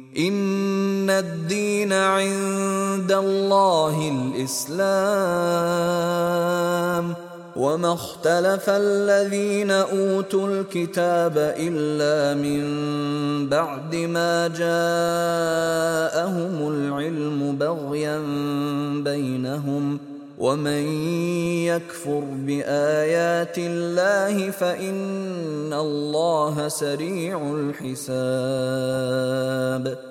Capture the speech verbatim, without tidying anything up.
إن الدين عند الله الإسلام وما اختلف الذين أوتوا الكتاب إلا من بعد ما جاءهم العلم بغيا بينهم ومن يكفر بآيات الله فإن الله سريع الحساب